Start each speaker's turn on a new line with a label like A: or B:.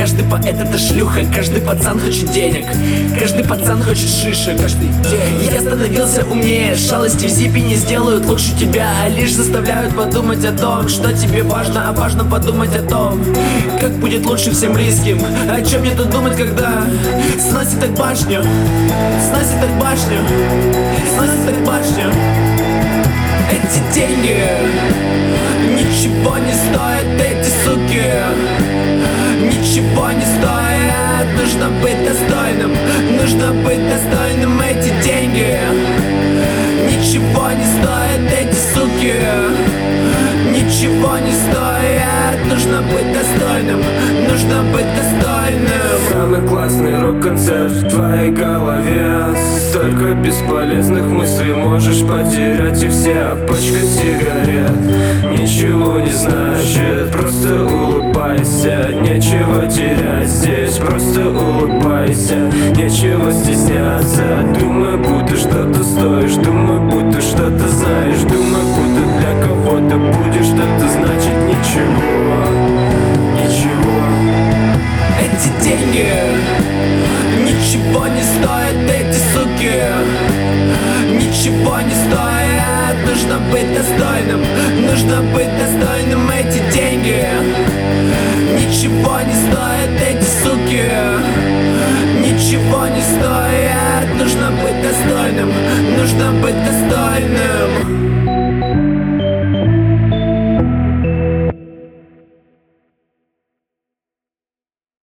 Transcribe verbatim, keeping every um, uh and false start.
A: Каждый поэт это шлюха, каждый пацан хочет денег, каждый пацан хочет шишек, каждый день. Я становился умнее, шалости в зипе не сделают лучше тебя, а лишь заставляют подумать о том, что тебе важно, а важно подумать о том, как будет лучше всем близким. О чем мне тут думать, когда сносит так башню, сносит так башню, сносит так башню. Эти деньги ничего не стоят, эти суки ничего не стоят. Нужно быть достойным, нужно быть достойным. Эти деньги ничего не стоят, эти суки ничего не стоят. Нужно быть достойным, нужно быть достойным.
B: Самый классный рок-концерт в твоей голове. Столько бесполезных мыслей можешь потерять, и вся пачка сигарет ничего не значит, просто улыбайся. Нечего терять здесь, просто улыбайся. Нечего стесняться, думай, будто что-то стоишь, думай, будто что-то знаешь, думай, будто для кого-то будешь что-то значить. Ничего, ничего.
A: Эти деньги ничего не стоят, эти суки ничего не стоят. Нужно быть достойным, нужно быть достойным. Эти деньги ничего не стоят,